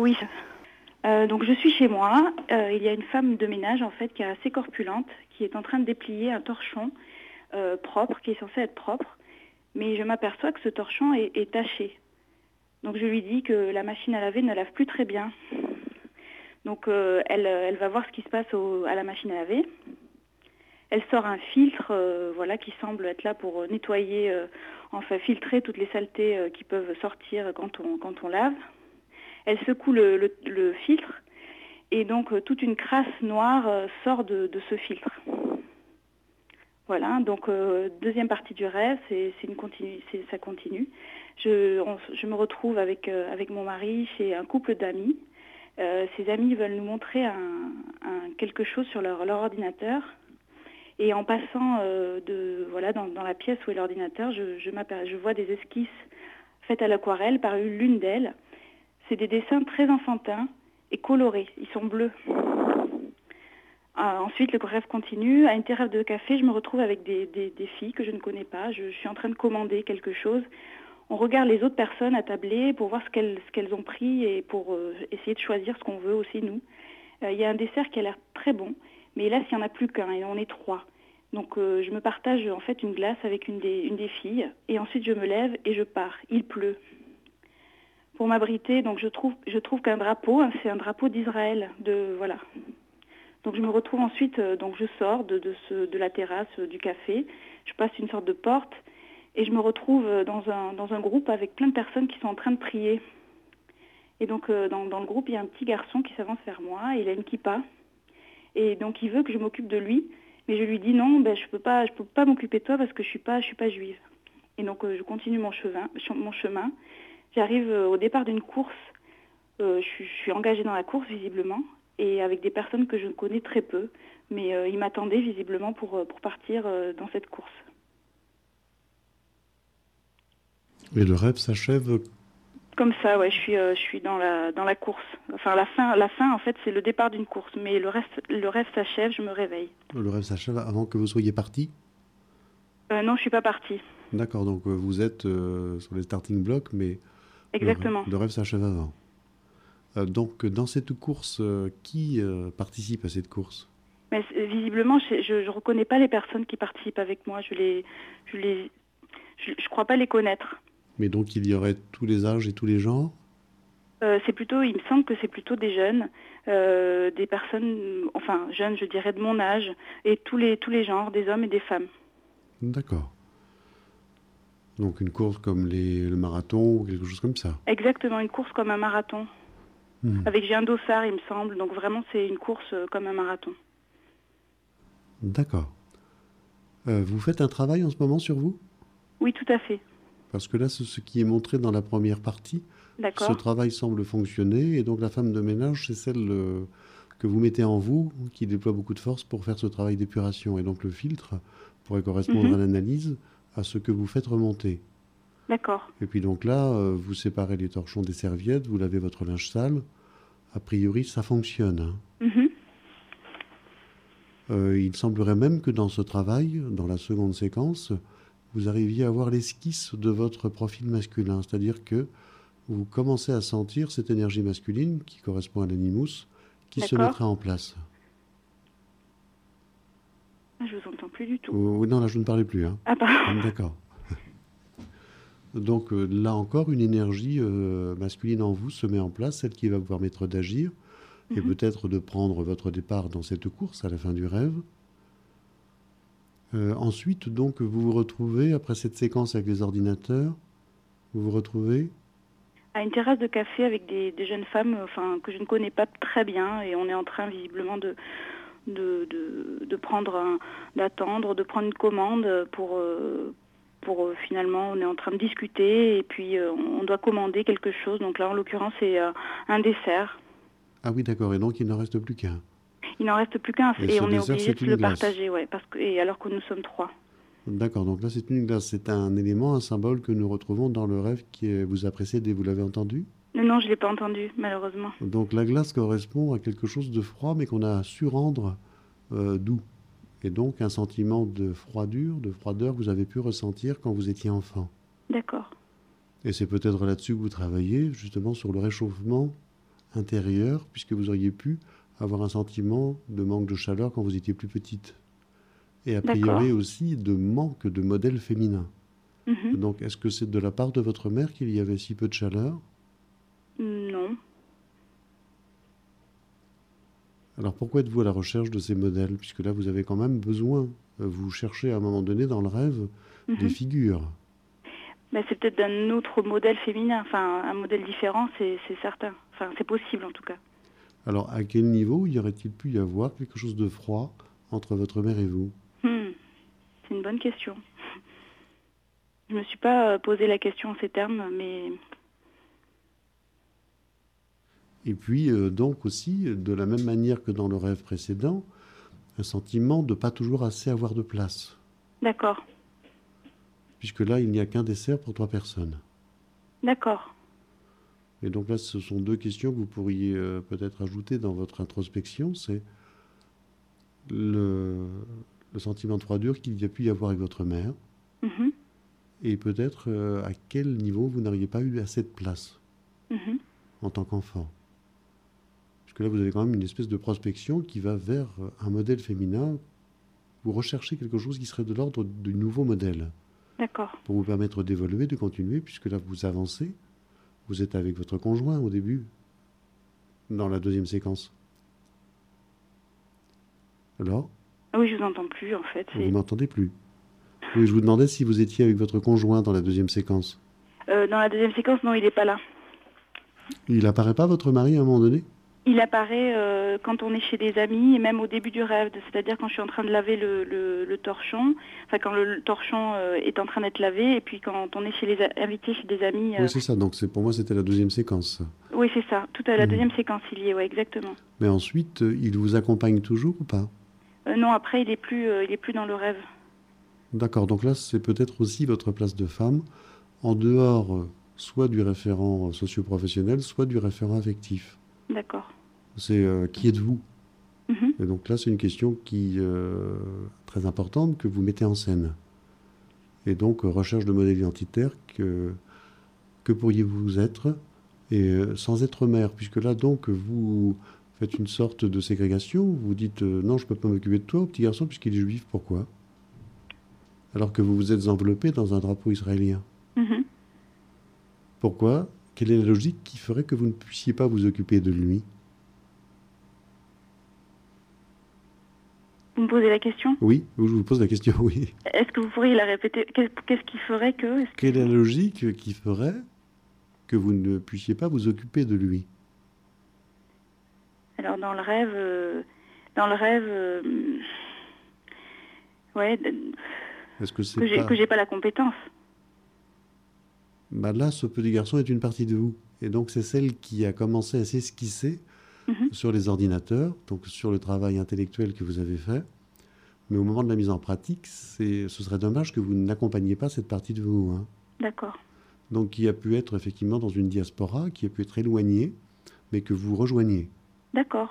Oui. Donc je suis chez moi. Il y a une femme de ménage en fait qui est assez corpulente, qui est en train de déplier un torchon propre, qui est censé être propre. Mais je m'aperçois que ce torchon est taché. Donc je lui dis que la machine à laver ne lave plus très bien. Donc elle va voir ce qui se passe à la machine à laver. Elle sort un filtre qui semble être là pour nettoyer, filtrer toutes les saletés qui peuvent sortir quand on lave. Elle secoue le filtre et donc toute une crasse noire sort de ce filtre. Voilà, donc deuxième partie du rêve, ça continue. Je me retrouve avec mon mari chez un couple d'amis. Ces amis veulent nous montrer quelque chose sur leur ordinateur. Et en passant dans la pièce où est l'ordinateur, je vois des esquisses faites à l'aquarelle par l'une d'elles. C'est des dessins très enfantins et colorés. Ils sont bleus. Ensuite, le rêve continue. À une terrasse de café, je me retrouve avec des filles que je ne connais pas. Je suis en train de commander quelque chose. On regarde les autres personnes attabler pour voir ce qu'elles ont pris et pour essayer de choisir ce qu'on veut aussi, nous. Il y a un dessert qui a l'air très bon, mais hélas, il n'y en a plus qu'un et on est 3. Donc je me partage en fait une glace avec une des filles et ensuite je me lève et je pars. Il pleut. Pour m'abriter, donc je trouve qu'un drapeau, c'est un drapeau d'Israël. Donc je me retrouve ensuite, donc je sors de la terrasse du café, je passe une sorte de porte et je me retrouve dans un groupe avec plein de personnes qui sont en train de prier. Et donc dans le groupe, il y a un petit garçon qui s'avance vers moi, il a une kippa et donc il veut que je m'occupe de lui, mais je lui dis non, je peux pas m'occuper de toi parce que je suis pas juive. Et donc je continue mon chemin. J'arrive au départ d'une course, je suis engagée dans la course visiblement, et avec des personnes que je connais très peu, mais ils m'attendaient visiblement pour partir dans cette course. Et le rêve s'achève Comme ça, ouais, je suis dans la course. Enfin, la fin, en fait, c'est le départ d'une course, mais le rêve s'achève, je me réveille. Le rêve s'achève avant que vous soyez parti? Non, je suis pas partie. D'accord, donc vous êtes sur les starting blocks, mais Exactement. le rêve s'achève avant. Donc dans cette course, qui participe à cette course? Mais visiblement, je reconnais pas les personnes qui participent avec moi. Je crois pas les connaître. Mais donc il y aurait tous les âges et tous les genres? Il me semble que c'est plutôt des jeunes, des personnes, enfin jeunes, je dirais de mon âge, et tous les genres, des hommes et des femmes. D'accord. Donc une course comme le marathon ou quelque chose comme ça? Exactement, une course comme un marathon. Avec j'ai un dossard, il me semble. Donc vraiment, c'est une course comme un marathon. D'accord. Vous faites un travail en ce moment sur vous? Oui, tout à fait. Parce que là, c'est ce qui est montré dans la première partie. D'accord. Ce travail semble fonctionner et donc la femme de ménage, c'est celle que vous mettez en vous, qui déploie beaucoup de force pour faire ce travail d'épuration. Et donc le filtre pourrait correspondre à l'analyse, à ce que vous faites remonter. D'accord. Et puis donc là, vous séparez les torchons des serviettes, vous lavez votre linge sale. A priori, ça fonctionne. Il semblerait même que dans ce travail, dans la seconde séquence, vous arriviez à voir l'esquisse de votre profil masculin. C'est-à-dire que vous commencez à sentir cette énergie masculine qui correspond à l'animus, qui se mettra en place. Je vous entends plus du tout. Non, là, je ne parlais plus. Ah, pardon. D'accord. Donc là encore, une énergie masculine en vous se met en place, celle qui va vous permettre d'agir et peut-être de prendre votre départ dans cette course à la fin du rêve. Ensuite, donc, vous vous retrouvez, après cette séquence avec les ordinateurs, vous vous retrouvez à une terrasse de café avec des jeunes femmes que je ne connais pas très bien, et on est en train visiblement d'attendre, de prendre une commande pour finalement, on est en train de discuter et puis on doit commander quelque chose. Donc là, en l'occurrence, c'est un dessert. Ah oui, d'accord. Et donc, il n'en reste plus qu'un. Il n'en reste plus qu'un et on est obligé de le glace. partager, ouais, alors que nous sommes 3. D'accord, donc là c'est une glace, c'est un élément, un symbole que nous retrouvons dans le rêve qui vous a précédé, vous l'avez entendu? Non, je ne l'ai pas entendu, malheureusement. Donc la glace correspond à quelque chose de froid, mais qu'on a su rendre doux. Et donc un sentiment de froideur, vous avez pu ressentir quand vous étiez enfant. D'accord. Et c'est peut-être là-dessus que vous travaillez, justement sur le réchauffement intérieure, puisque vous auriez pu avoir un sentiment de manque de chaleur quand vous étiez plus petite. Et a D'accord. priori aussi de manque de modèle féminin. Mhm. Donc, est-ce que c'est de la part de votre mère qu'il y avait si peu de chaleur? Non. Alors, pourquoi êtes-vous à la recherche de ces modèles? Puisque là, vous avez quand même besoin. Vous cherchez à un moment donné dans le rêve des Mhm. figures. Mais c'est peut-être d'un autre modèle féminin, enfin un modèle différent, c'est certain. Enfin, c'est possible en tout cas. Alors, à quel niveau y aurait-il pu y avoir quelque chose de froid entre votre mère et vous? Hmm, c'est une bonne question. Je me suis pas posé la question en ces termes, mais Et puis, donc aussi, de la même manière que dans le rêve précédent, un sentiment de pas toujours assez avoir de place. d'accord, Puisque là, il n'y a qu'un dessert pour 3 personnes. d'accord. Et donc là, ce sont 2 questions que vous pourriez peut-être ajouter dans votre introspection. C'est le, le sentiment de froidure qu'il y a pu y avoir avec votre mère. Mhm, Et peut-être à quel niveau vous n'auriez pas eu assez de place mhm. en tant qu'enfant. Parce que là, vous avez quand même une espèce de prospection qui va vers un modèle féminin. Vous recherchez quelque chose qui serait de l'ordre du nouveau modèle D'accord. pour vous permettre d'évoluer, de continuer, puisque là, vous avancez. Vous êtes avec votre conjoint au début, dans la deuxième séquence. Alors, Ah oui, je vous entends plus en fait. vous m'entendez plus. Oui, je vous demandais si vous étiez avec votre conjoint dans la deuxième séquence. Dans la deuxième séquence, non, il n'est pas là. Il apparaît pas, votre mari, à un moment donné? Il apparaît quand on est chez des amis et même au début du rêve, c'est-à-dire quand je suis en train de laver le torchon, enfin quand le torchon est en train d'être lavé et puis quand on est chez les invités chez des amis. Oui, c'est ça. Donc pour moi, c'était la deuxième séquence. Oui, c'est ça. Tout à la Mhm. deuxième séquence, il y est, ouais, exactement. Mais ensuite, il vous accompagne toujours ou pas? Non, après, il est plus dans le rêve. D'accord. Donc là, c'est peut-être aussi votre place de femme, en dehors soit du référent socio-professionnel, soit du référent affectif. D'accord. C'est qui êtes-vous? Mhm. Et donc là, c'est une question qui très importante que vous mettez en scène. Et donc, recherche de modèle identitaire que pourriez-vous être et sans être mère, puisque là, donc, vous faites une sorte de ségrégation. Vous dites non, je ne peux pas m'occuper de toi, au petit garçon, puisqu'il est juif. Pourquoi? Alors que vous vous êtes enveloppé dans un drapeau israélien. Mhm. Pourquoi? Quelle est la logique qui ferait que vous ne puissiez pas vous occuper de lui? Vous me posez la question? Oui, je vous pose la question, oui. Est-ce que vous pourriez la répéter? Qu'est-ce qui ferait que... Quelle est la Excusez-moi. logique qui ferait que vous ne puissiez pas vous occuper de lui? Alors dans le rêve, ouais, Est-ce que c'est que pas... j'ai pas la compétence. Bah là, ce petit garçon est une partie de vous. Et donc, c'est celle qui a commencé à s'esquisser Mhm. sur les ordinateurs, donc sur le travail intellectuel que vous avez fait. Mais au moment de la mise en pratique, ce serait dommage que vous n'accompagniez pas cette partie de vous, hein. D'accord, Donc, qui a pu être effectivement dans une diaspora, qui a pu être éloignée, mais que vous rejoignez. d'accord.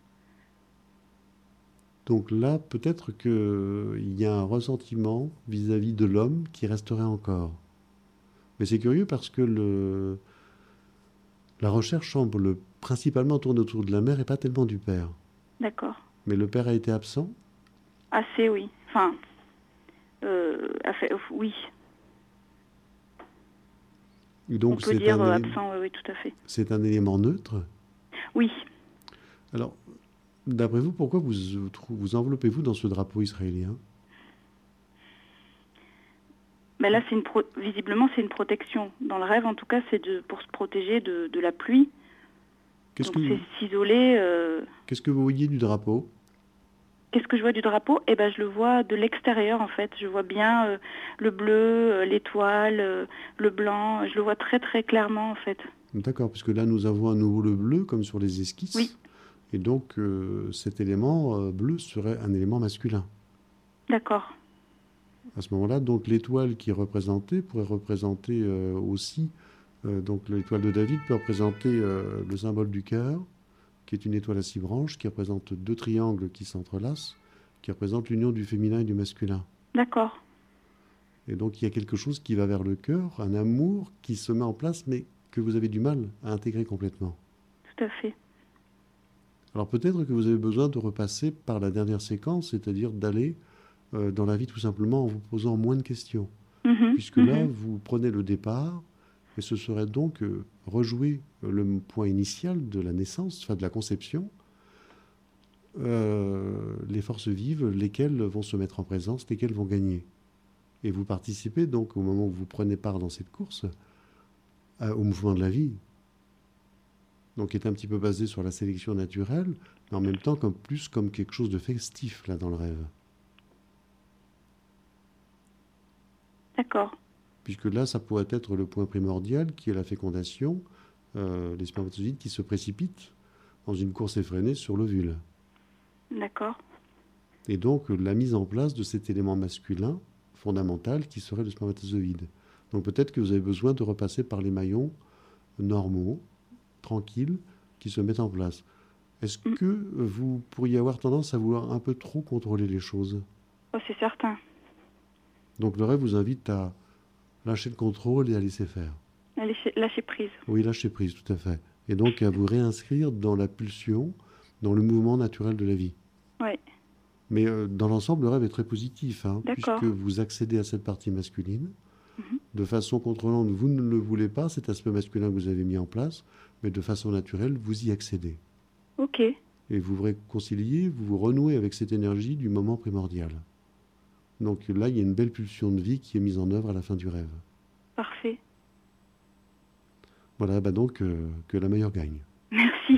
Donc là, peut-être qu'il y a un ressentiment vis-à-vis de l'homme qui resterait encore. Mais c'est curieux parce que la recherche semble principalement tourner autour de la mère et pas tellement du père. D'accord. Mais le père a été absent. Assez, oui. Enfin, oui. Et On donc peut dire absent, oui, oui, tout à fait. c'est un élément neutre. Oui. Alors, d'après vous, pourquoi vous enveloppez-vous dans ce drapeau israélien? Ben là, visiblement, c'est une protection. Dans le rêve, en tout cas, pour se protéger de la pluie. Qu'est-ce Donc, que, c'est s'isoler. qu'est-ce que vous voyez du drapeau? Qu'est-ce que je vois du drapeau? Eh ben, je le vois de l'extérieur, en fait. Je vois bien le bleu, l'étoile, le blanc. Je le vois très, très clairement, en fait. D'accord, puisque là, nous avons à nouveau le bleu, comme sur les Oui, esquisses. Et donc, cet élément bleu serait un élément masculin. d'accord. À ce moment-là, donc l'étoile qui est représentée pourrait représenter aussi, donc l'étoile de David peut représenter le symbole du cœur, qui est une étoile à 6 branches, qui représente 2 triangles qui s'entrelacent, qui représente l'union du féminin et du masculin. D'accord. Et donc il y a quelque chose qui va vers le cœur, un amour qui se met en place, mais que vous avez du mal à intégrer complètement. tout à fait. Alors peut-être que vous avez besoin de repasser par la dernière séquence, c'est-à-dire d'aller dans la vie tout simplement en vous posant moins de questions. Mhm, Puisque là, mhm. vous prenez le départ, et ce serait donc rejouer le point initial de la naissance, enfin de la conception, les forces vives, lesquelles vont se mettre en présence, lesquelles vont gagner. Et vous participez donc au moment où vous prenez part dans cette course au mouvement de la vie, donc qui est un petit peu basé sur la sélection naturelle, mais en même temps comme plus comme quelque chose de festif là dans le rêve. D'accord, Puisque là, ça pourrait être le point primordial qui est la fécondation, les spermatozoïdes qui se précipitent dans une course effrénée sur l'ovule. d'accord. Et donc la mise en place de cet élément masculin fondamental qui serait le spermatozoïde. Donc peut-être que vous avez besoin de repasser par les maillons normaux, tranquilles, qui se mettent en place. Est-ce Mm. que vous pourriez avoir tendance à vouloir un peu trop contrôler les choses? Oh, c'est certain. Donc le rêve vous invite à lâcher le contrôle et à laisser faire. Lâcher prise. Oui, lâcher prise, tout à fait. Et donc à vous réinscrire dans la pulsion, dans le mouvement naturel de la vie. Oui, Mais dans l'ensemble, le rêve est très positif, hein, puisque d'accord. vous accédez à cette partie masculine. Mhm. De façon contrôlante, vous ne le voulez pas, cet aspect masculin que vous avez mis en place, mais de façon naturelle, vous y accédez. Ok, Et vous vous réconciliez, vous vous renouez avec cette énergie du moment primordial. Donc là, il y a une belle pulsion de vie qui est mise en œuvre à la fin du rêve. parfait. Voilà, bah donc que la meilleure gagne. Merci.